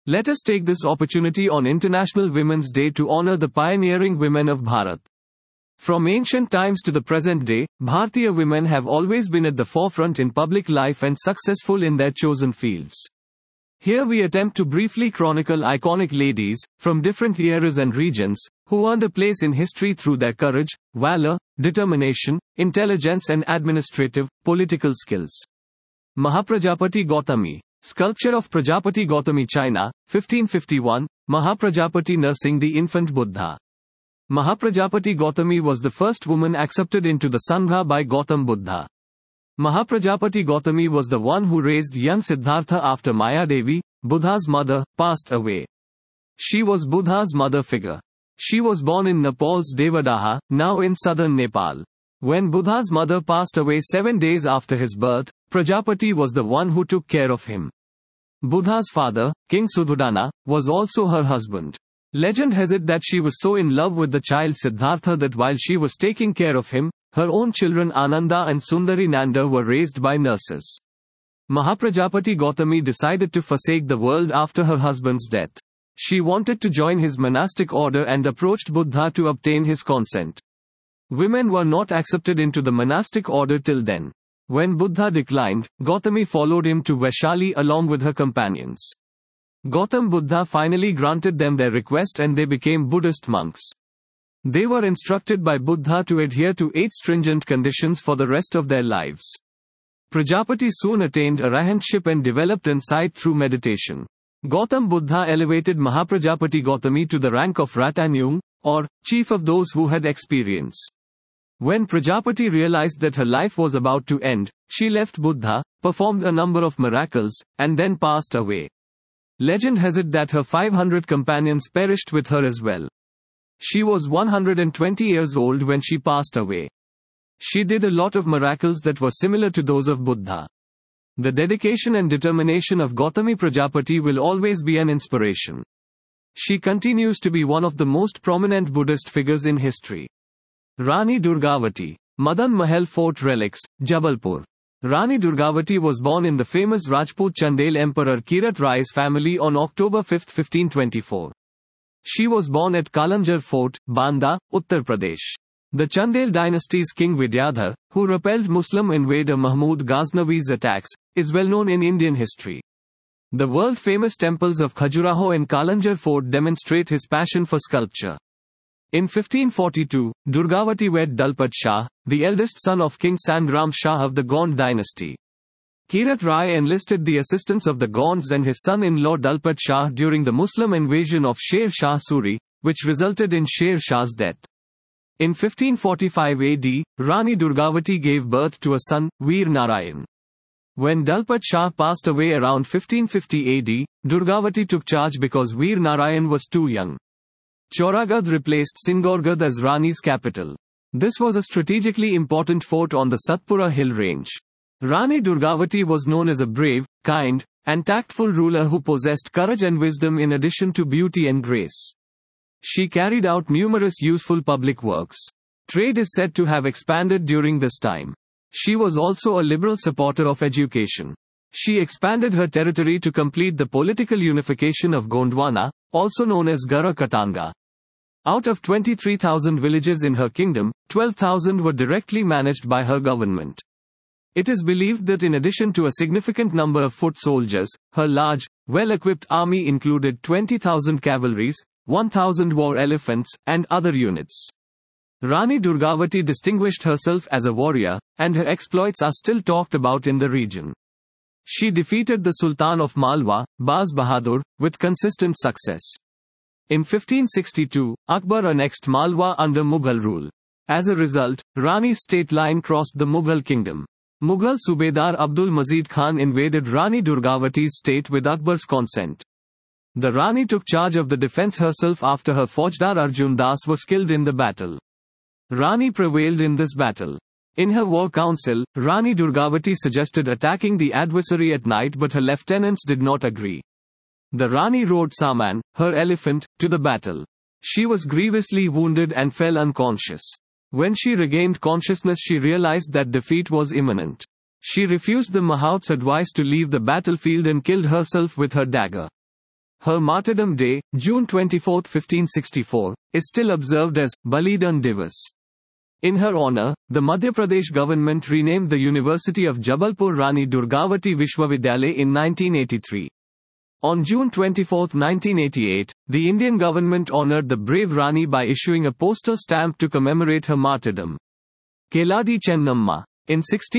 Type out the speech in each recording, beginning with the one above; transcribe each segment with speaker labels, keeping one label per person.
Speaker 1: Let us take this opportunity on International Women's Day to honor the pioneering women of Bharat. From ancient times to the present day, Bharatiya women have always been at the forefront in public life and successful in their chosen fields. Here we attempt to briefly chronicle iconic ladies, from different eras and regions, who earned a place in history through their courage, valor, determination, intelligence and administrative, political skills. Mahaprajapati Gautami. Sculpture of Prajapati Gautami, China, 1551, Mahaprajapati nursing the infant Buddha. Mahaprajapati Gautami was the first woman accepted into the Sangha by Gautam Buddha. Mahaprajapati Gautami was the one who raised young Siddhartha after Maya Devi, Buddha's mother, passed away. She was Buddha's mother figure. She was born in Nepal's Devadaha, now in southern Nepal. When Buddha's mother passed away 7 days after his birth, Prajapati was the one who took care of him. Buddha's father, King Suddhodana, was also her husband. Legend has it that she was so in love with the child Siddhartha that while she was taking care of him, her own children Ananda and Sundari Nanda were raised by nurses. Mahaprajapati Gautami decided to forsake the world after her husband's death. She wanted to join his monastic order and approached Buddha to obtain his consent. Women were not accepted into the monastic order till then. When Buddha declined, Gautami followed him to Vaishali along with her companions. Gautam Buddha finally granted them their request and they became Buddhist monks. They were instructed by Buddha to adhere to 8 stringent conditions for the rest of their lives. Prajapati soon attained arahantship and developed insight through meditation. Gautam Buddha elevated Mahaprajapati Gautami to the rank of Ratanyung, or chief of those who had experience. When Prajapati realized that her life was about to end, she left Buddha, performed a number of miracles, and then passed away. Legend has it that her 500 companions perished with her as well. She was 120 years old when she passed away. She did a lot of miracles that were similar to those of Buddha. The dedication and determination of Gautami Prajapati will always be an inspiration. She continues to be one of the most prominent Buddhist figures in history. Rani Durgavati. Madan Mahal Fort Relics, Jabalpur. Rani Durgavati was born in the famous Rajput Chandel Emperor Kirat Rai's family on October 5, 1524. She was born at Kalanjar Fort, Banda, Uttar Pradesh. The Chandel dynasty's king Vidyadhar, who repelled Muslim invader Mahmud Ghaznavi's attacks, is well known in Indian history. The world-famous temples of Khajuraho and Kalanjar Fort demonstrate his passion for sculpture. In 1542, Durgavati wed Dalpat Shah, the eldest son of King Sandram Shah of the Gond dynasty. Kirat Rai enlisted the assistance of the Gonds and his son-in-law Dalpat Shah during the Muslim invasion of Sher Shah Suri, which resulted in Sher Shah's death. In 1545 AD, Rani Durgavati gave birth to a son, Veer Narayan. When Dalpat Shah passed away around 1550 AD, Durgavati took charge because Veer Narayan was too young. Chauragadh replaced Singorgadh as Rani's capital. This was a strategically important fort on the Satpura hill range. Rani Durgavati was known as a brave, kind, and tactful ruler who possessed courage and wisdom in addition to beauty and grace. She carried out numerous useful public works. Trade is said to have expanded during this time. She was also a liberal supporter of education. She expanded her territory to complete the political unification of Gondwana, also known as Gara Katanga. Out of 23,000 villages in her kingdom, 12,000 were directly managed by her government. It is believed that in addition to a significant number of foot soldiers, her large, well-equipped army included 20,000 cavalries, 1,000 war elephants, and other units. Rani Durgavati distinguished herself as a warrior, and her exploits are still talked about in the region. She defeated the Sultan of Malwa, Baz Bahadur, with consistent success. In 1562, Akbar annexed Malwa under Mughal rule. As a result, Rani's state line crossed the Mughal kingdom. Mughal Subedar Abdul Mazid Khan invaded Rani Durgavati's state with Akbar's consent. The Rani took charge of the defense herself after her Faujdar Arjun Das was killed in the battle. Rani prevailed in this battle. In her war council, Rani Durgavati suggested attacking the adversary at night, but her lieutenants did not agree. The Rani rode Saman, her elephant, to the battle. She was grievously wounded and fell unconscious. When she regained consciousness, she realized that defeat was imminent. She refused the Mahout's advice to leave the battlefield and killed herself with her dagger. Her martyrdom day, June 24, 1564, is still observed as Balidan Divas. In her honor, the Madhya Pradesh government renamed the University of Jabalpur Rani Durgavati Vishwavidyalaya in 1983. On June 24, 1988, the Indian government honored the brave Rani by issuing a postal stamp to commemorate her martyrdom. Keladi Chennamma. In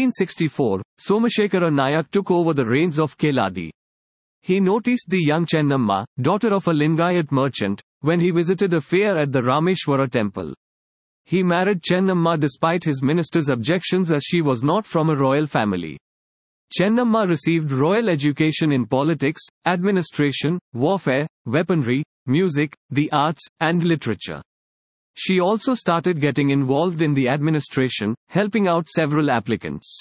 Speaker 1: 1664, Somashekara Nayak took over the reins of Keladi. He noticed the young Chennamma, daughter of a Lingayat merchant, when he visited a fair at the Rameshwara temple. He married Chennamma despite his minister's objections as she was not from a royal family. Chennamma received royal education in politics, administration, warfare, weaponry, music, the arts, and literature. She also started getting involved in the administration, helping out several applicants.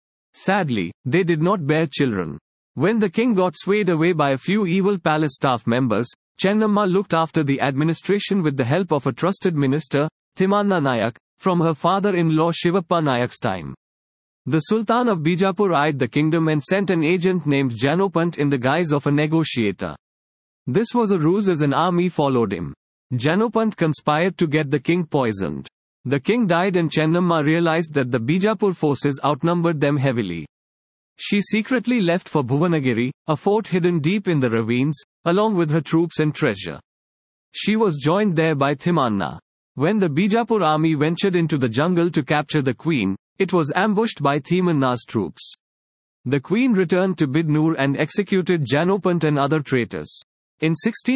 Speaker 1: Sadly, they did not bear children. When the king got swayed away by a few evil palace staff members, Chennamma looked after the administration with the help of a trusted minister, Thimanna Nayak, from her father-in-law Shivappa Nayak's time. The Sultan of Bijapur eyed the kingdom and sent an agent named Janopant in the guise of a negotiator. This was a ruse as an army followed him. Janopant conspired to get the king poisoned. The king died and Chennamma realized that the Bijapur forces outnumbered them heavily. She secretly left for Bhuvanagiri, a fort hidden deep in the ravines, along with her troops and treasure. She was joined there by Thimanna. When the Bijapur army ventured into the jungle to capture the queen, it was ambushed by Thimanna's troops. The queen returned to Bidnur and executed Janopant and other traitors. In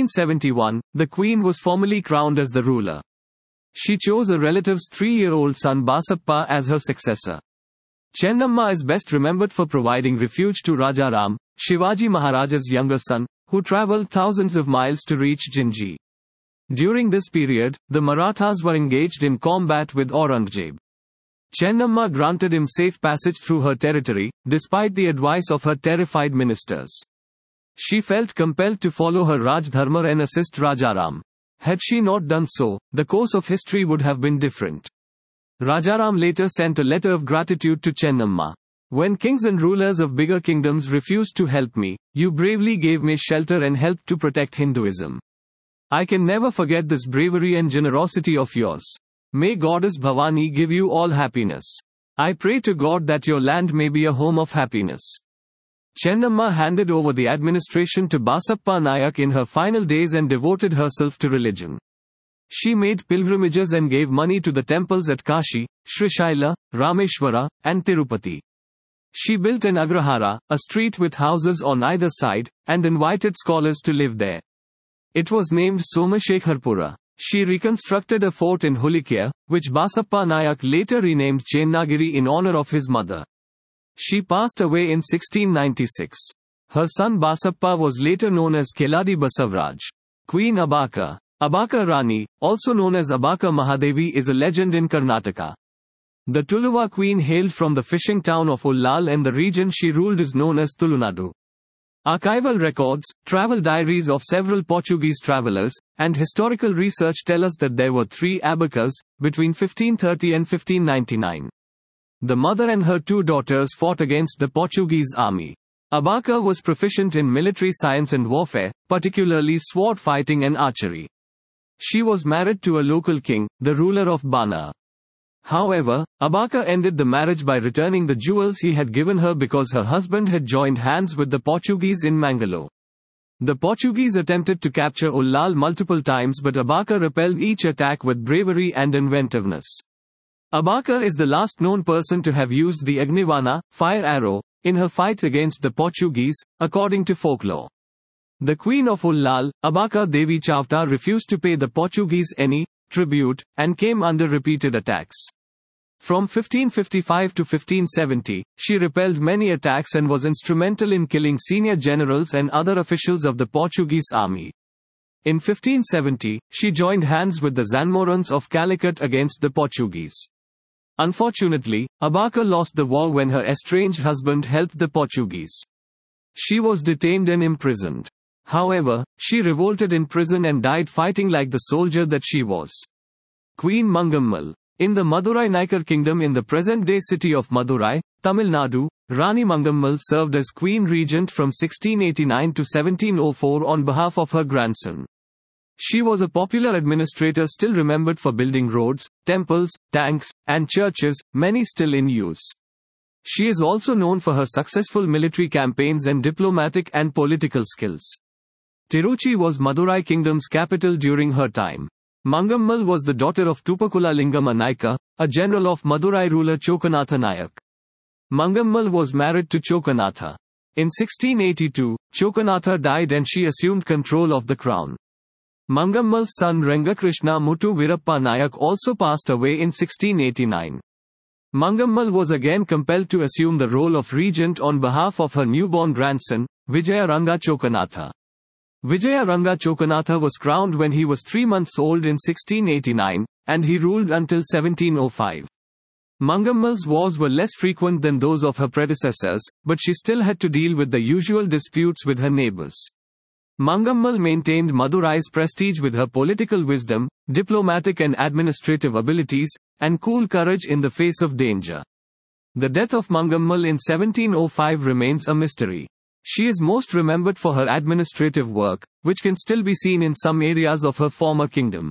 Speaker 1: 1671, the queen was formally crowned as the ruler. She chose a relative's 3-year-old son Basappa as her successor. Chennamma is best remembered for providing refuge to Rajaram, Shivaji Maharaja's younger son, who travelled thousands of miles to reach Jinji. During this period, the Marathas were engaged in combat with Aurangzeb. Chennamma granted him safe passage through her territory, despite the advice of her terrified ministers. She felt compelled to follow her Raj Dharma and assist Rajaram. Had she not done so, the course of history would have been different. Rajaram later sent a letter of gratitude to Chennamma. When kings and rulers of bigger kingdoms refused to help me, you bravely gave me shelter and helped to protect Hinduism. I can never forget this bravery and generosity of yours. May Goddess Bhavani give you all happiness. I pray to God that your land may be a home of happiness. Chennamma handed over the administration to Basappa Nayak in her final days and devoted herself to religion. She made pilgrimages and gave money to the temples at Kashi, Srishaila, Rameshwara, and Tirupati. She built an Agrahara, a street with houses on either side, and invited scholars to live there. It was named Somashekharpura. She reconstructed a fort in Hulikya, which Basappa Nayak later renamed Chennagiri in honor of his mother. She passed away in 1696. Her son Basappa was later known as Keladi Basavaraj. Queen Abaka. Abaka Rani, also known as Abaka Mahadevi, is a legend in Karnataka. The Tuluva queen hailed from the fishing town of Ullal, and the region she ruled is known as Tulunadu. Archival records, travel diaries of several Portuguese travelers, and historical research tell us that there were 3 abakas, between 1530 and 1599. The mother and her 2 daughters fought against the Portuguese army. Abaka was proficient in military science and warfare, particularly sword fighting and archery. She was married to a local king, the ruler of Bana. However, Abaka ended the marriage by returning the jewels he had given her because her husband had joined hands with the Portuguese in Mangalore. The Portuguese attempted to capture Ullal multiple times, but Abaka repelled each attack with bravery and inventiveness. Abaka is the last known person to have used the Agnivana, fire arrow, in her fight against the Portuguese, according to folklore. The Queen of Ullal, Abaka Devi Chavta, refused to pay the Portuguese any tribute, and came under repeated attacks. From 1555 to 1570, she repelled many attacks and was instrumental in killing senior generals and other officials of the Portuguese army. In 1570, she joined hands with the Zanmorans of Calicut against the Portuguese. Unfortunately, Abaka lost the war when her estranged husband helped the Portuguese. She was detained and imprisoned. However, she revolted in prison and died fighting like the soldier that she was. Queen Mangammal. In the Madurai Naikar kingdom in the present-day city of Madurai, Tamil Nadu, Rani Mangammal served as queen regent from 1689 to 1704 on behalf of her grandson. She was a popular administrator still remembered for building roads, temples, tanks, and churches, many still in use. She is also known for her successful military campaigns and diplomatic and political skills. Tiruchi was Madurai kingdom's capital during her time. Mangammal was the daughter of Tupakula Lingama Naika, a general of Madurai ruler Chokanatha Nayak. Mangammal was married to Chokanatha. In 1682, Chokanatha died and she assumed control of the crown. Mangammal's son Rangakrishna Muttu Virappa Nayak also passed away in 1689. Mangammal was again compelled to assume the role of regent on behalf of her newborn grandson, Vijaya Ranga Chokanatha. Vijaya Ranga Chokanatha was crowned when he was 3 months old in 1689, and he ruled until 1705. Mangammal's wars were less frequent than those of her predecessors, but she still had to deal with the usual disputes with her neighbors. Mangammal maintained Madurai's prestige with her political wisdom, diplomatic and administrative abilities, and cool courage in the face of danger. The death of Mangammal in 1705 remains a mystery. She is most remembered for her administrative work, which can still be seen in some areas of her former kingdom.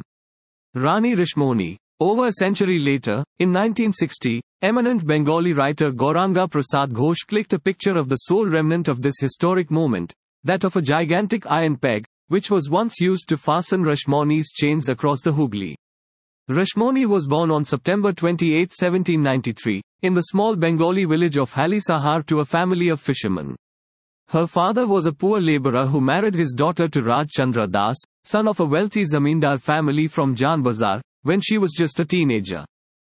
Speaker 1: Rani Rishmoni. Over a century later, in 1960, eminent Bengali writer Gauranga Prasad Ghosh clicked a picture of the sole remnant of this historic moment, that of a gigantic iron peg, which was once used to fasten Rashmoni's chains across the Hooghly. Rashmoni was born on September 28, 1793, in the small Bengali village of Halisahar to a family of fishermen. Her father was a poor labourer who married his daughter to Raj Chandra Das, son of a wealthy zamindar family from Jan Bazar, when she was just a teenager.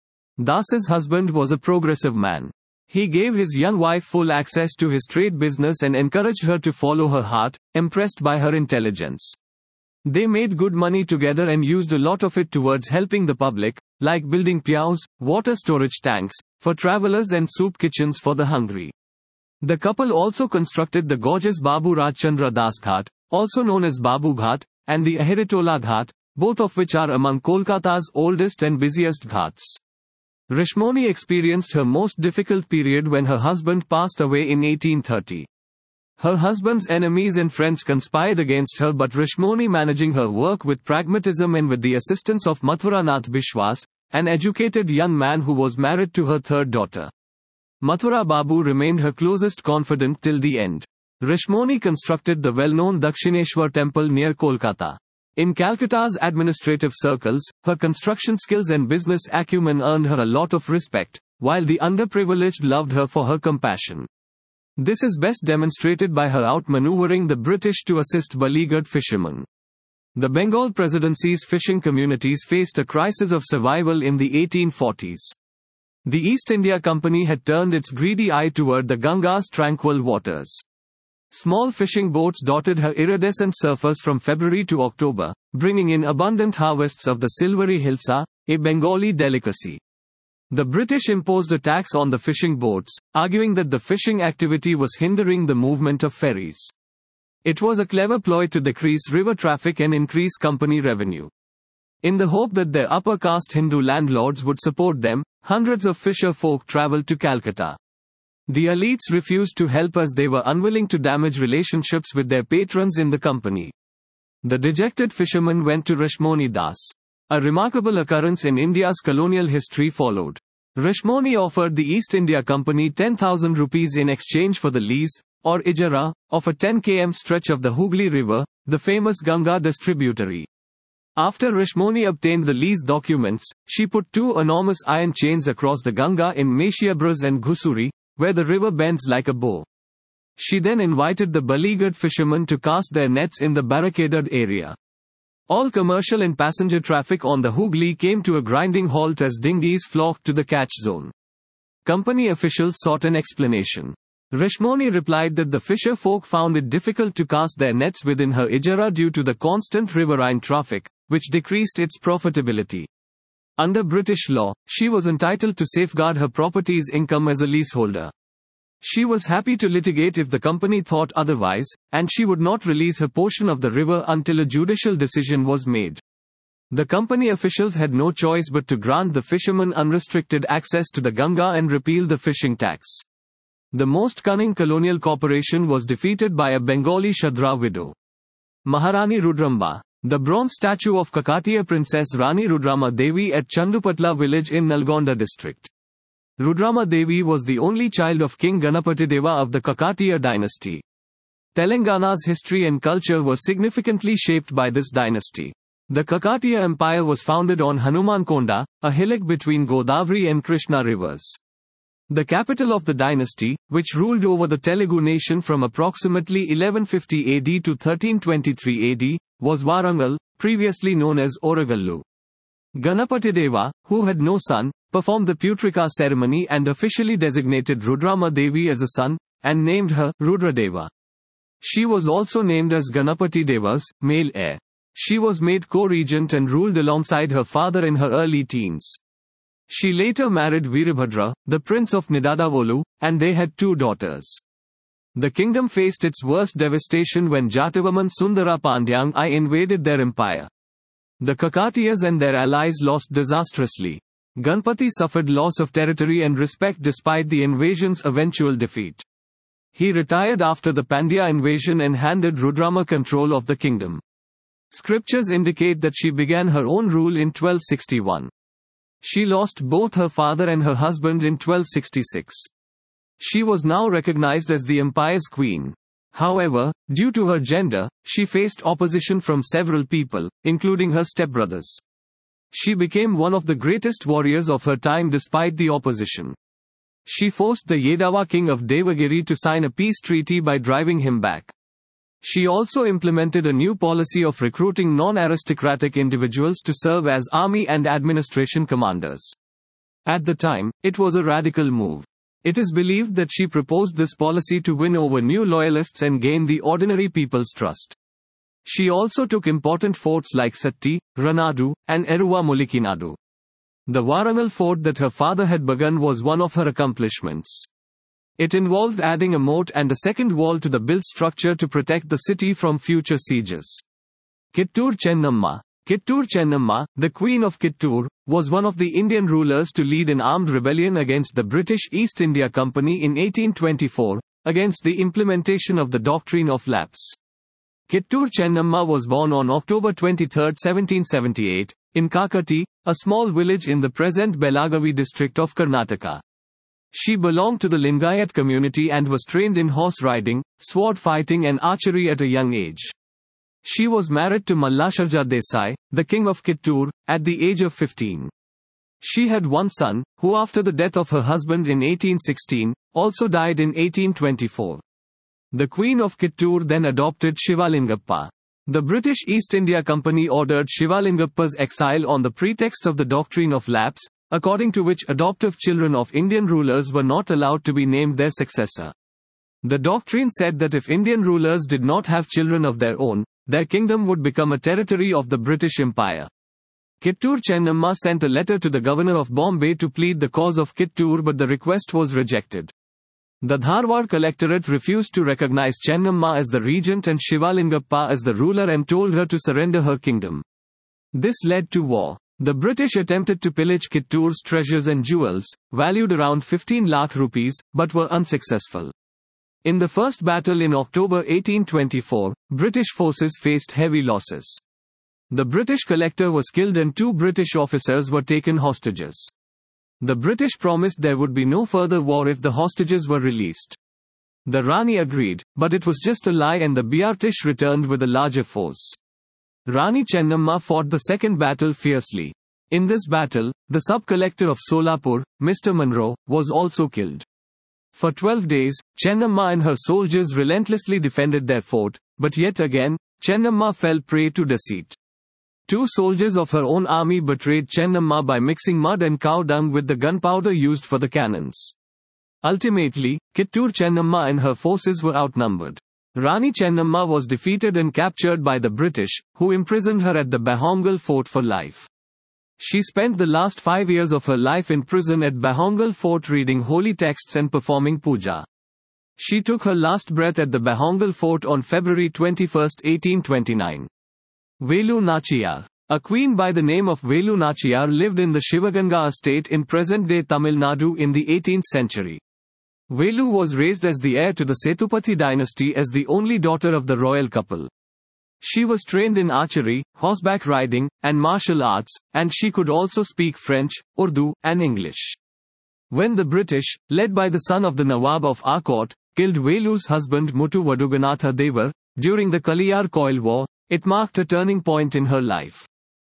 Speaker 1: Das's husband was a progressive man. He gave his young wife full access to his trade business and encouraged her to follow her heart, impressed by her intelligence. They made good money together and used a lot of it towards helping the public, like building pyaux, water storage tanks, for travelers and soup kitchens for the hungry. The couple also constructed the gorgeous Babu Rajchandra Das Ghat, also known as Babu Ghat, and the Ahiritola Ghat, both of which are among Kolkata's oldest and busiest ghats. Rashmoni experienced her most difficult period when her husband passed away in 1830. Her husband's enemies and friends conspired against her, but Rashmoni, managing her work with pragmatism and with the assistance of Mathuranath Bishwas, an educated young man who was married to her third daughter. Mathura Babu remained her closest confidant till the end. Rashmoni constructed the well-known Dakshineshwar temple near Kolkata. In Calcutta's administrative circles, her construction skills and business acumen earned her a lot of respect, while the underprivileged loved her for her compassion. This is best demonstrated by her outmaneuvering the British to assist beleaguered fishermen. The Bengal Presidency's fishing communities faced a crisis of survival in the 1840s. The East India Company had turned its greedy eye toward the Ganga's tranquil waters. Small fishing boats dotted her iridescent surface from February to October, bringing in abundant harvests of the silvery hilsa, a Bengali delicacy. The British imposed a tax on the fishing boats, arguing that the fishing activity was hindering the movement of ferries. It was a clever ploy to decrease river traffic and increase company revenue. In the hope that their upper caste Hindu landlords would support them, hundreds of fisher folk traveled to Calcutta. The elites refused to help as they were unwilling to damage relationships with their patrons in the company. The dejected fishermen went to Rashmoni Das. A remarkable occurrence in India's colonial history followed. Rashmoni offered the East India Company 10,000 rupees in exchange for the lease, or ijara, of a 10 km stretch of the Hooghly River, the famous Ganga distributary. After Rashmoni obtained the lease documents, she put 2 enormous iron chains across the Ganga in Meshiabras and Ghusuri, where the river bends like a bow. She then invited the beleaguered fishermen to cast their nets in the barricaded area. All commercial and passenger traffic on the Hooghly came to a grinding halt as dinghies flocked to the catch zone. Company officials sought an explanation. Rashmoni replied that the fisher folk found it difficult to cast their nets within her ijara due to the constant riverine traffic, which decreased its profitability. Under British law, she was entitled to safeguard her property's income as a leaseholder. She was happy to litigate if the company thought otherwise, and she would not release her portion of the river until a judicial decision was made. The company officials had no choice but to grant the fishermen unrestricted access to the Ganga and repeal the fishing tax. The most cunning colonial corporation was defeated by a Bengali Shudra widow, Maharani Rudrama. The bronze statue of Kakatiya Princess Rani Rudrama Devi at Chandupatla village in Nalgonda district. Rudrama Devi was the only child of King Ganapatideva of the Kakatiya dynasty. Telangana's history and culture were significantly shaped by this dynasty. The Kakatiya Empire was founded on Hanumankonda, a hillock between Godavari and Krishna rivers. The capital of the dynasty, which ruled over the Telugu nation from approximately 1150 AD to 1323 AD, was Warangal, previously known as Oragallu. Ganapatideva, who had no son, performed the Putrika ceremony and officially designated Rudrama Devi as a son, and named her Rudradeva. She was also named as Ganapati Deva's male heir. She was made co-regent and ruled alongside her father in her early teens. She later married Veerabhadra, the prince of Nidadavolu, and they had 2 daughters. The kingdom faced its worst devastation when Jatavaman Sundara Pandyang I invaded their empire. The Kakatiyas and their allies lost disastrously. Ganpati suffered loss of territory and respect despite the invasion's eventual defeat. He retired after the Pandya invasion and handed Rudrama control of the kingdom. Scriptures indicate that she began her own rule in 1261. She lost both her father and her husband in 1266. She was now recognized as the empire's queen. However, due to her gender, she faced opposition from several people, including her stepbrothers. She became one of the greatest warriors of her time despite the opposition. She forced the Yedava king of Devagiri to sign a peace treaty by driving him back. She also implemented a new policy of recruiting non-aristocratic individuals to serve as army and administration commanders. At the time, it was a radical move. It is believed that she proposed this policy to win over new loyalists and gain the ordinary people's trust. She also took important forts like Satti, Ranadu, and Eruva Mulikinadu. The Warangal fort that her father had begun was one of her accomplishments. It involved adding a moat and a second wall to the built structure to protect the city from future sieges. Kittur Chennamma. Kittur Chennamma, the Queen of Kittur, was one of the Indian rulers to lead an armed rebellion against the British East India Company in 1824, against the implementation of the doctrine of lapse. Kittur Chennamma was born on October 23, 1778, in Kakati, a small village in the present Belagavi district of Karnataka. She belonged to the Lingayat community and was trained in horse riding, sword fighting and archery at a young age. She was married to Mallasharja Desai, the king of Kittur, at the age of 15. She had one son, who after the death of her husband in 1816, also died in 1824. The Queen of Kittur then adopted Shivalingappa. The British East India Company ordered Shivalingappa's exile on the pretext of the doctrine of lapse, according to which adoptive children of Indian rulers were not allowed to be named their successor. The doctrine said that if Indian rulers did not have children of their own, their kingdom would become a territory of the British Empire. Kittur Chennamma sent a letter to the governor of Bombay to plead the cause of Kittur, but the request was rejected. The Dharwad collectorate refused to recognize Chennamma as the regent and Shivalingappa as the ruler and told her to surrender her kingdom. This led to war. The British attempted to pillage Kittur's treasures and jewels, valued around 15 lakh rupees, but were unsuccessful. In the first battle in October 1824, British forces faced heavy losses. The British collector was killed and 2 British officers were taken hostages. The British promised there would be no further war if the hostages were released. The Rani agreed, but it was just a lie and the British returned with a larger force. Rani Chennamma fought the second battle fiercely. In this battle, the sub-collector of Solapur, Mr. Monroe, was also killed. For 12 days, Chennamma and her soldiers relentlessly defended their fort, but yet again, Chennamma fell prey to deceit. 2 soldiers of her own army betrayed Chennamma by mixing mud and cow dung with the gunpowder used for the cannons. Ultimately, Kittur Chennamma and her forces were outnumbered. Rani Chennamma was defeated and captured by the British, who imprisoned her at the Bahongal fort for life. She spent the last 5 years of her life in prison at Bahongal fort reading holy texts and performing puja. She took her last breath at the Bahongal fort on February 21, 1829. Velu Nachiyar. A queen by the name of Velu Nachiyar lived in the Shivaganga estate in present-day Tamil Nadu in the 18th century. Velu was raised as the heir to the Sethupathi dynasty as the only daughter of the royal couple. She was trained in archery, horseback riding, and martial arts, and she could also speak French, Urdu, and English. When the British, led by the son of the Nawab of Arcot, killed Velu's husband Muttu Vaduganatha Devar, during the Kaliyar Coil War, it marked a turning point in her life.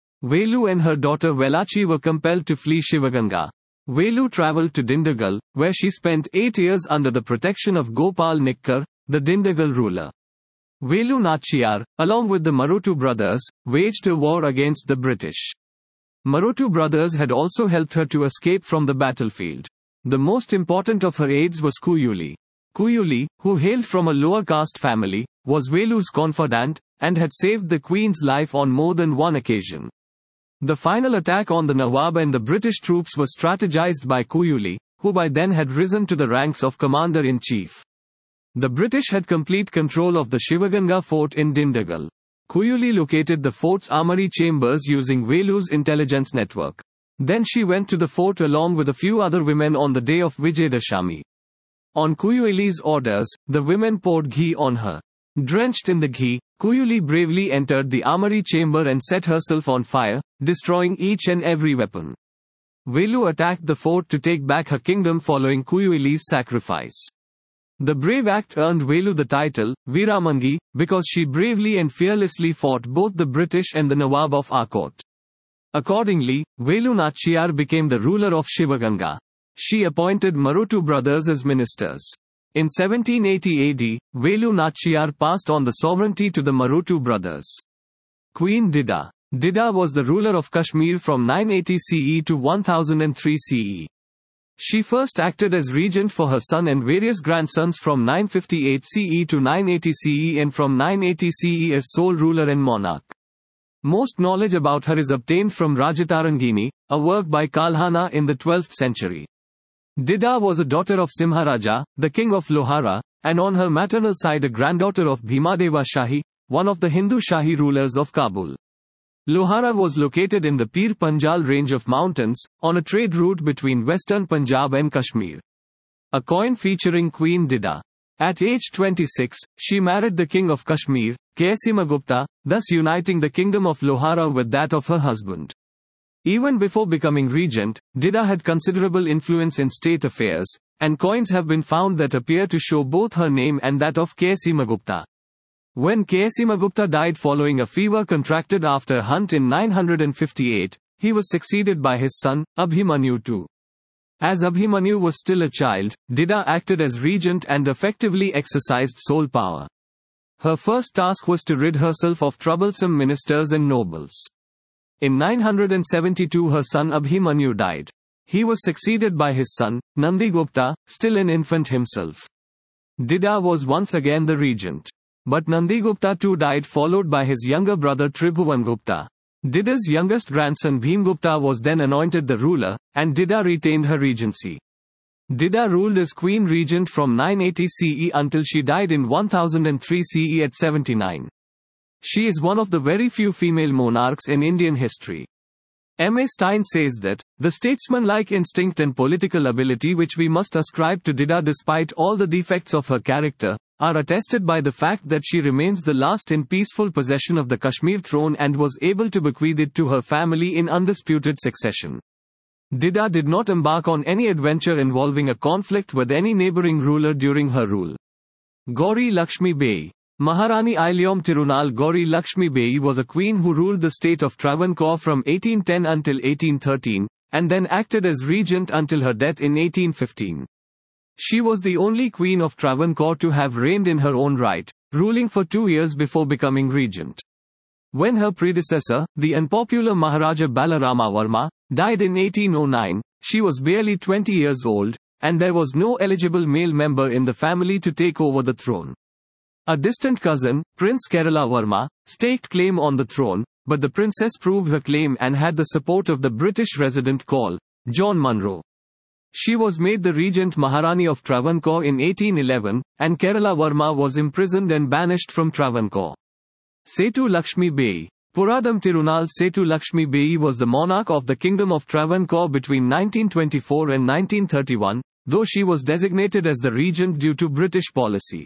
Speaker 1: Velu and her daughter Velachi were compelled to flee Shivaganga. Velu travelled to Dindigul, where she spent 8 years under the protection of Gopal Nikkar, the Dindigul ruler. Velu Nachiyar, along with the Marutu brothers, waged a war against the British. Marutu brothers had also helped her to escape from the battlefield. The most important of her aides was Kuyuli. Kuyuli, who hailed from a lower caste family, was Velu's confidant, and had saved the queen's life on more than one occasion. The final attack on the Nawab and the British troops was strategized by Kuyuli, who by then had risen to the ranks of commander-in-chief. The British had complete control of the Shivaganga fort in Dindigul. Kuyuli located the fort's armory chambers using Velu's intelligence network. Then she went to the fort along with a few other women on the day of Vijayadashami. On Kuyuli's orders, the women poured ghee on her. Drenched in the ghee, Kuyuli bravely entered the armory chamber and set herself on fire, destroying each and every weapon. Velu attacked the fort to take back her kingdom following Kuyuli's sacrifice. The brave act earned Velu the title, Veeramangi, because she bravely and fearlessly fought both the British and the Nawab of Arcot. Accordingly, Velu Nachiyar became the ruler of Shivaganga. She appointed Marutu brothers as ministers. In 1780 AD, Velu Nachiyar passed on the sovereignty to the Marutu brothers. Queen Dida. Dida was the ruler of Kashmir from 980 CE to 1003 CE. She first acted as regent for her son and various grandsons from 958 CE to 980 CE and from 980 CE as sole ruler and monarch. Most knowledge about her is obtained from Rajatarangini, a work by Kalhana in the 12th century. Dida was a daughter of Simharaja, the king of Lohara, and on her maternal side a granddaughter of Bhimadeva Shahi, one of the Hindu Shahi rulers of Kabul. Lohara was located in the Pir Panjal range of mountains, on a trade route between western Punjab and Kashmir. A coin featuring Queen Dida. At age 26, she married the king of Kashmir, Kesimagupta, thus uniting the kingdom of Lohara with that of her husband. Even before becoming regent, Dida had considerable influence in state affairs, and coins have been found that appear to show both her name and that of Kesimagupta. When Kesimagupta died following a fever contracted after a hunt in 958, he was succeeded by his son, Abhimanyu II. As Abhimanyu was still a child, Dida acted as regent and effectively exercised sole power. Her first task was to rid herself of troublesome ministers and nobles. In 972 her son Abhimanyu died. He was succeeded by his son, Nandigupta, still an infant himself. Dida was once again the regent. But Nandigupta too died, followed by his younger brother Tribhuvangupta. Dida's youngest grandson Bhimgupta was then anointed the ruler, and Dida retained her regency. Dida ruled as queen regent from 980 CE until she died in 1003 CE at 79. She is one of the very few female monarchs in Indian history. M. A. Stein says that, the statesmanlike instinct and political ability which we must ascribe to Dida despite all the defects of her character, are attested by the fact that she remains the last in peaceful possession of the Kashmir throne and was able to bequeath it to her family in undisputed succession. Dida did not embark on any adventure involving a conflict with any neighboring ruler during her rule. Gauri Lakshmi Bai. Maharani Ilyom Tirunal Gauri Lakshmi Bai was a queen who ruled the state of Travancore from 1810 until 1813, and then acted as regent until her death in 1815. She was the only queen of Travancore to have reigned in her own right, ruling for 2 years before becoming regent. When her predecessor, the unpopular Maharaja Balarama Varma, died in 1809, she was barely 20 years old, and there was no eligible male member in the family to take over the throne. A distant cousin, Prince Kerala Varma, staked claim on the throne, but the princess proved her claim and had the support of the British resident Col. John Munro. She was made the regent Maharani of Travancore in 1811, and Kerala Varma was imprisoned and banished from Travancore. Setu Lakshmi Bai. Puradam Tirunal Setu Lakshmi Bai was the monarch of the Kingdom of Travancore between 1924 and 1931, though she was designated as the regent due to British policy.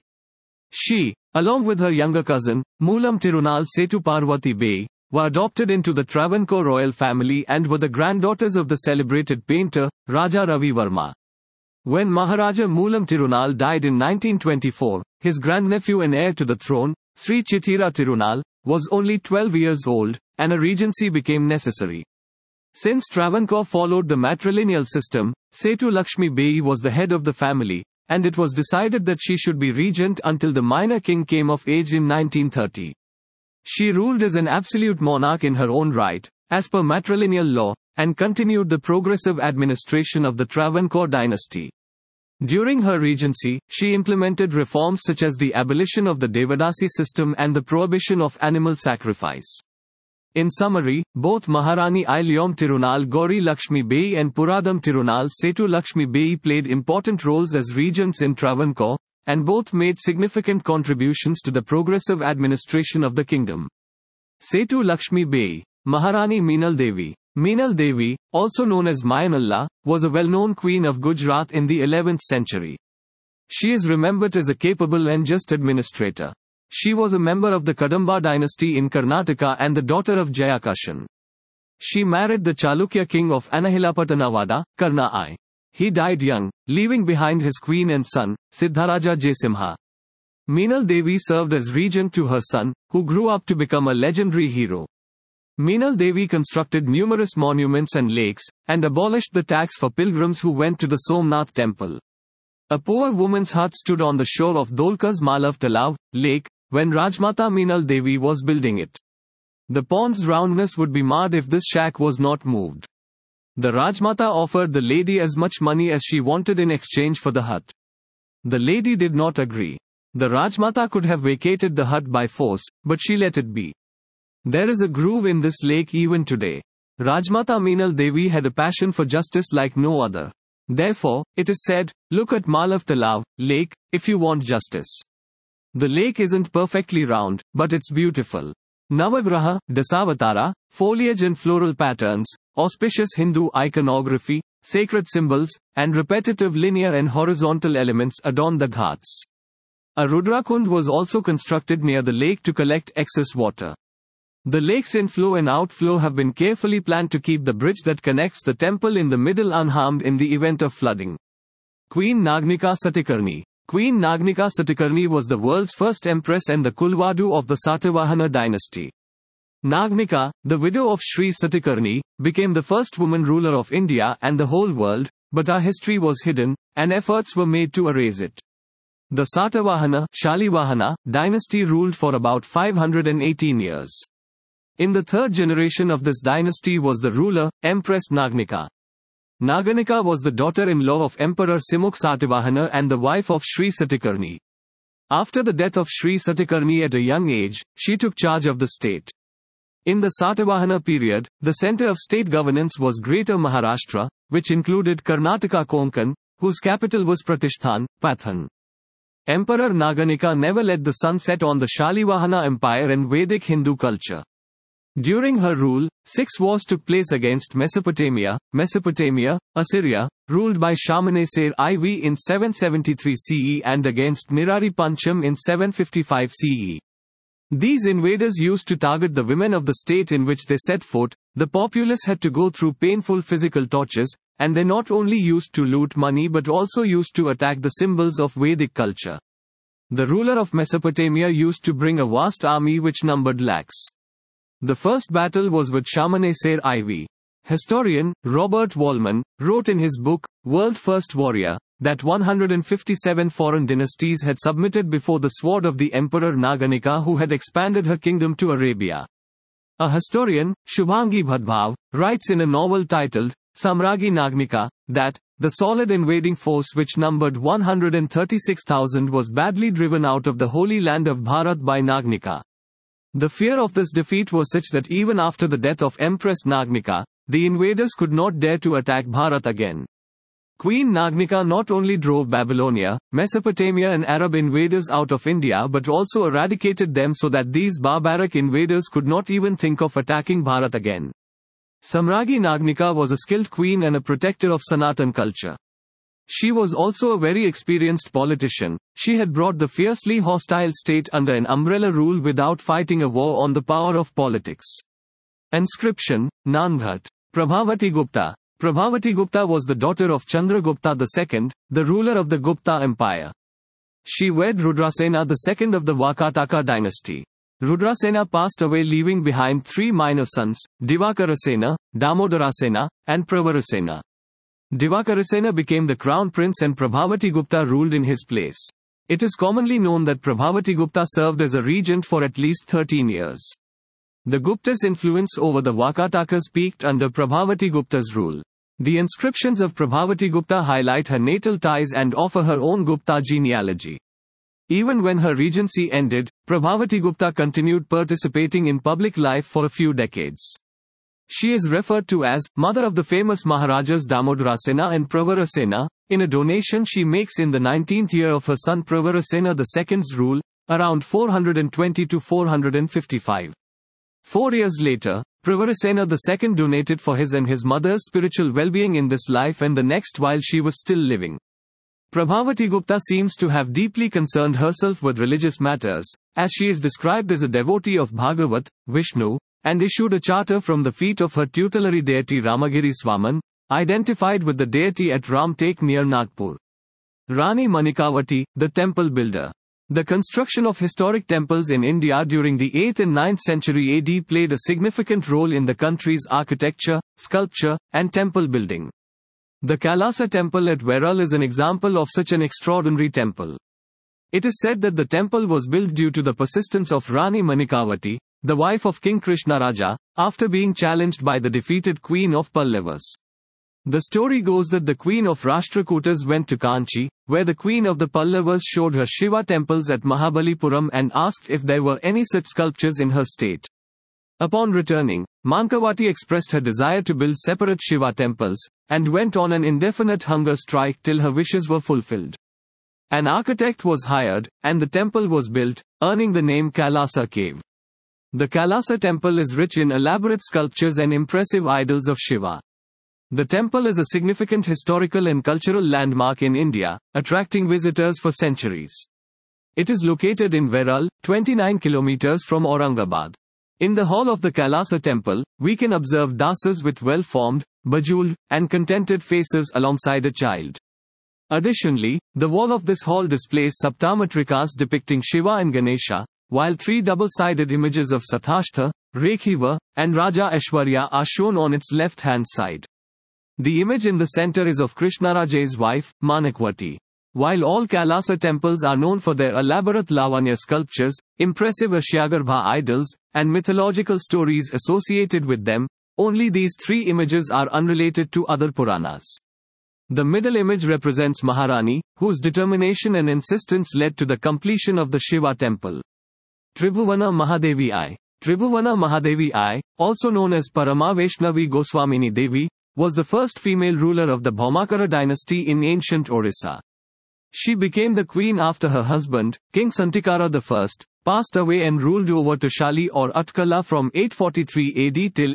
Speaker 1: She, along with her younger cousin, Moolam Tirunal Setu Parvati Bai, were adopted into the Travancore royal family and were the granddaughters of the celebrated painter, Raja Ravi Verma. When Maharaja Moolam Tirunal died in 1924, his grandnephew and heir to the throne, Sri Chithira Tirunal, was only 12 years old, and a regency became necessary. Since Travancore followed the matrilineal system, Setu Lakshmi Bai was the head of the family, and it was decided that she should be regent until the minor king came of age in 1930. She ruled as an absolute monarch in her own right, as per matrilineal law, and continued the progressive administration of the Travancore dynasty. During her regency, she implemented reforms such as the abolition of the Devadasi system and the prohibition of animal sacrifice. In summary, both Maharani Ilyom Tirunal Gauri Lakshmi Bai and Puradam Tirunal Setu Lakshmi Bai played important roles as regents in Travancore, and both made significant contributions to the progressive administration of the kingdom. Setu Lakshmi Bai, Maharani Meenal Devi. Meenal Devi, also known as Mayanalla, was a well-known queen of Gujarat in the 11th century. She is remembered as a capable and just administrator. She was a member of the Kadamba dynasty in Karnataka and the daughter of Jayakashan. She married the Chalukya king of Anahilapatanavada, Karna I. He died young, leaving behind his queen and son, Siddharaja Jaisimha. Meenal Devi served as regent to her son, who grew up to become a legendary hero. Meenal Devi constructed numerous monuments and lakes, and abolished the tax for pilgrims who went to the Somnath temple. A poor woman's hut stood on the shore of Dholka's Malav Talav lake, when Rajmata Meenal Devi was building it. The pond's roundness would be marred if this shack was not moved. The Rajmata offered the lady as much money as she wanted in exchange for the hut. The lady did not agree. The Rajmata could have vacated the hut by force, but she let it be. There is a groove in this lake even today. Rajmata Meenal Devi had a passion for justice like no other. Therefore, it is said, look at Malav Talav lake, if you want justice. The lake isn't perfectly round, but it's beautiful. Navagraha, Dasavatara, foliage and floral patterns, auspicious Hindu iconography, sacred symbols, and repetitive linear and horizontal elements adorn the ghats. A Rudrakund was also constructed near the lake to collect excess water. The lake's inflow and outflow have been carefully planned to keep the bridge that connects the temple in the middle unharmed in the event of flooding. Queen Nagnika Satikarni. Queen Nagnika Satikarni was the world's first empress and the Kulwadu of the Satavahana dynasty. Nagnika, the widow of Sri Satikarni, became the first woman ruler of India and the whole world, but our history was hidden, and efforts were made to erase it. The Satavahana Shalivahana dynasty ruled for about 518 years. In the third generation of this dynasty was the ruler, Empress Nagnika. Naganika was the daughter-in-law of Emperor Simukh Satavahana and the wife of Sri Satikarni. After the death of Sri Satikarni at a young age, she took charge of the state. In the Satavahana period, the center of state governance was Greater Maharashtra, which included Karnataka Konkan, whose capital was Pratishthan, Pathan. Emperor Naganika never let the sun set on the Shalivahana Empire and Vedic Hindu culture. During her rule, 6 wars took place against Mesopotamia, Assyria, ruled by Shalmaneser IV in 773 CE and against Nirari Pancham in 755 CE. These invaders used to target the women of the state in which they set foot. The populace had to go through painful physical tortures, and they not only used to loot money but also used to attack the symbols of Vedic culture. The ruler of Mesopotamia used to bring a vast army which numbered lakhs. The first battle was with Shalmaneser IV. Historian, Robert Wallman, wrote in his book, World First Warrior, that 157 foreign dynasties had submitted before the sword of the Emperor Naganika, who had expanded her kingdom to Arabia. A historian, Shubhangi Bhadbhav, writes in a novel titled, Samragi Nagnika, that, the solid invading force which numbered 136,000 was badly driven out of the holy land of Bharat by Nagnika. The fear of this defeat was such that even after the death of Empress Nagnika, the invaders could not dare to attack Bharat again. Queen Nagnika not only drove Babylonia, Mesopotamia and Arab invaders out of India but also eradicated them so that these barbaric invaders could not even think of attacking Bharat again. Samragi Nagnika was a skilled queen and a protector of Sanatan culture. She was also a very experienced politician. She had brought the fiercely hostile state under an umbrella rule without fighting a war on the power of politics. Inscription: Nanghat. Prabhavati Gupta. Prabhavati Gupta was the daughter of Chandragupta II, the ruler of the Gupta Empire. She wed Rudrasena II of the Vakataka dynasty. Rudrasena passed away leaving behind three minor sons, Divakarasena, Damodarasena, and Pravarasena. Divakarasena became the crown prince and Prabhavati Gupta ruled in his place. It is commonly known that Prabhavati Gupta served as a regent for at least 13 years. The Guptas' influence over the Vakatakas peaked under Prabhavati Gupta's rule. The inscriptions of Prabhavati Gupta highlight her natal ties and offer her own Gupta genealogy. Even when her regency ended, Prabhavati Gupta continued participating in public life for a few decades. She is referred to as mother of the famous Maharajas Damodarasena and Pravarasena, in a donation she makes in the 19th year of her son Pravarasena II's rule, around 420 to 455. 4 years later, Pravarasena II donated for his and his mother's spiritual well-being in this life and the next while she was still living. Prabhavati Gupta seems to have deeply concerned herself with religious matters, as she is described as a devotee of Bhagavat, Vishnu, and issued a charter from the feet of her tutelary deity Ramagiri Swaman, identified with the deity at Ramtek near Nagpur. Rani Manikavati, the temple builder. The construction of historic temples in India during the 8th and 9th century AD played a significant role in the country's architecture, sculpture, and temple building. The Kailasa temple at Veral is an example of such an extraordinary temple. It is said that the temple was built due to the persistence of Rani Manikavati, the wife of King Krishnaraja, after being challenged by the defeated queen of Pallavas. The story goes that the queen of Rashtrakutas went to Kanchi, where the queen of the Pallavas showed her Shiva temples at Mahabalipuram and asked if there were any such sculptures in her state. Upon returning, Mankavati expressed her desire to build separate Shiva temples, and went on an indefinite hunger strike till her wishes were fulfilled. An architect was hired, and the temple was built, earning the name Kailasa Cave. The Kailasa temple is rich in elaborate sculptures and impressive idols of Shiva. The temple is a significant historical and cultural landmark in India, attracting visitors for centuries. It is located in Veral, 29 kilometers from Aurangabad. In the hall of the Kailasa temple, we can observe dasas with well-formed, bejeweled, and contented faces alongside a child. Additionally, the wall of this hall displays Saptamatrikas depicting Shiva and Ganesha, while 3 double-sided images of Sathashtha, Rekhiva, and Raja Aishwarya are shown on its left-hand side. The image in the center is of Krishnaraja's wife, Manakwati. While all Kailasa temples are known for their elaborate Lavanya sculptures, impressive Ashyagarbha idols, and mythological stories associated with them, only these 3 images are unrelated to other Puranas. The middle image represents Maharani, whose determination and insistence led to the completion of the Shiva temple. Tribhuvana Mahadevi I. Tribhuvana Mahadevi I, also known as Paramavaishnavi Goswamini Devi, was the first female ruler of the Bhaumakara dynasty in ancient Orissa. She became the queen after her husband, King Santikara I, passed away and ruled over Toshali or Utkala from 843 AD till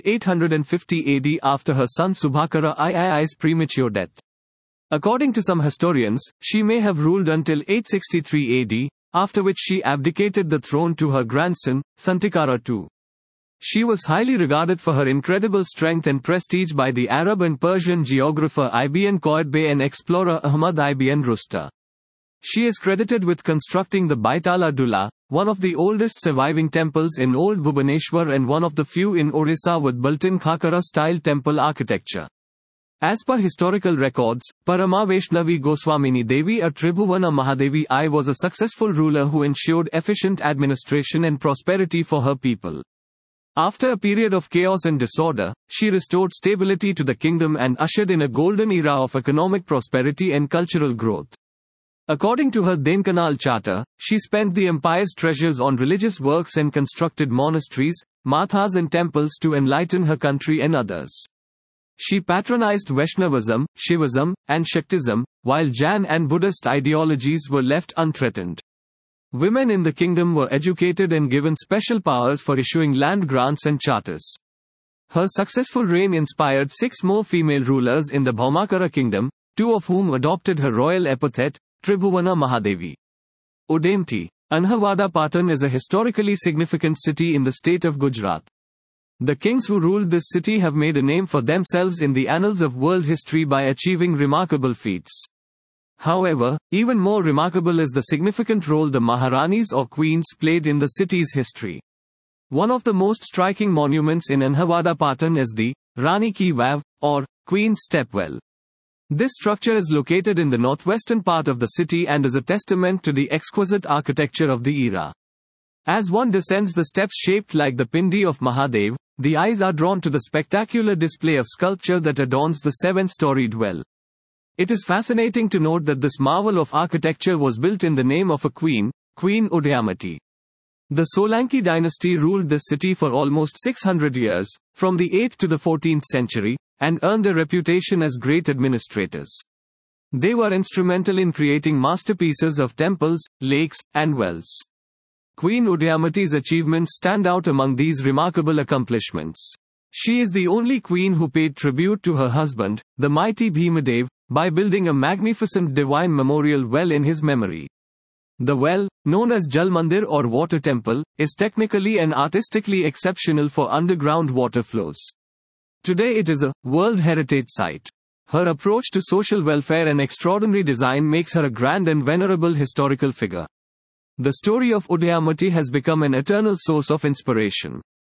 Speaker 1: 850 AD after her son Subhakara III's premature death. According to some historians, she may have ruled until 863 AD, after which she abdicated the throne to her grandson, Santikara II. She was highly regarded for her incredible strength and prestige by the Arab and Persian geographer Ibn Qaidbay and explorer Ahmad ibn Rusta. She is credited with constructing the Baitala Dula, one of the oldest surviving temples in Old Bhubaneswar and one of the few in Orissa with Baltan Khakara-style temple architecture. As per historical records, Paramavaishnavi Goswamini Devi or Tribhuvana Mahadevi I was a successful ruler who ensured efficient administration and prosperity for her people. After a period of chaos and disorder, she restored stability to the kingdom and ushered in a golden era of economic prosperity and cultural growth. According to her Dhenkanal charter, she spent the empire's treasures on religious works and constructed monasteries, mathas and temples to enlighten her country and others. She patronized Vaishnavism, Shivism, and Shaktism, while Jain and Buddhist ideologies were left unthreatened. Women in the kingdom were educated and given special powers for issuing land grants and charters. Her successful reign inspired 6 more female rulers in the Bhaumakara kingdom, 2 of whom adopted her royal epithet, Tribhuvana Mahadevi. Udayamati. Anhawada Patan is a historically significant city in the state of Gujarat. The kings who ruled this city have made a name for themselves in the annals of world history by achieving remarkable feats. However, even more remarkable is the significant role the Maharanis or queens played in the city's history. One of the most striking monuments in Anhawada Patan is the Rani Ki Vav, or Queen's Stepwell. This structure is located in the northwestern part of the city and is a testament to the exquisite architecture of the era. As one descends the steps shaped like the Pindi of Mahadev, the eyes are drawn to the spectacular display of sculpture that adorns the 7-storied well. It is fascinating to note that this marvel of architecture was built in the name of a queen, Queen Udayamati. The Solanki dynasty ruled this city for almost 600 years, from the 8th to the 14th century, and earned a reputation as great administrators. They were instrumental in creating masterpieces of temples, lakes, and wells. Queen Udayamati's achievements stand out among these remarkable accomplishments. She is the only queen who paid tribute to her husband, the mighty Bhimadev, by building a magnificent divine memorial well in his memory. The well, known as Jal Mandir or water temple, is technically and artistically exceptional for underground water flows. Today it is a World Heritage Site. Her approach to social welfare and extraordinary design makes her a grand and venerable historical figure. The story of Udayamati has become an eternal source of inspiration.